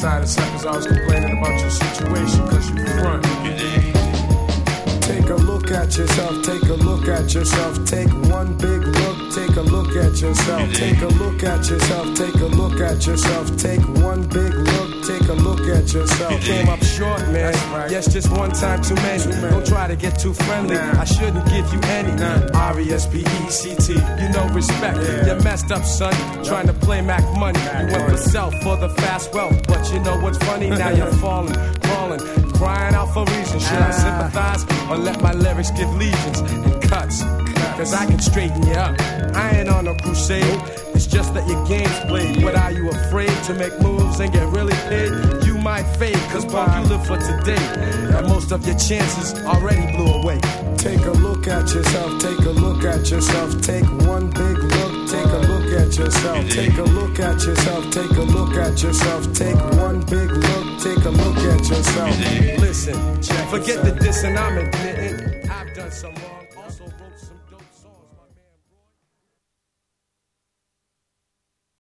tired of suckers always complaining about your situation, cause you front. Take a look at yourself, take a look at yourself, take one big look, take a look at yourself, take a look at yourself, take a look at yourself, take one big look, take a look at yourself. Came up short, man. Right. Yes, just one time too many. Don't try to get too friendly. I shouldn't give you any. R-E-S-P-E-C-T. You know respect. You messed up, son. Trying to play Mac money. You went for self for the fast wealth. But you know what's funny? Now you're falling, crawling, crying out for reasons. Should I sympathize or let my lyrics give legions and cuts? Cause I can straighten you up. I ain't on no crusade. It's just that your game's played. But are you afraid to make moves and get really paid? You might fade, cause punk, you live for today. And most of your chances already blew away. Take a look at yourself, take a look at yourself, take one big look, take a look at yourself, take a look at yourself, take a look at yourself, take one big look, take a look at yourself. Listen, forget the diss and I'm admitting I've done some wrong, also wrote some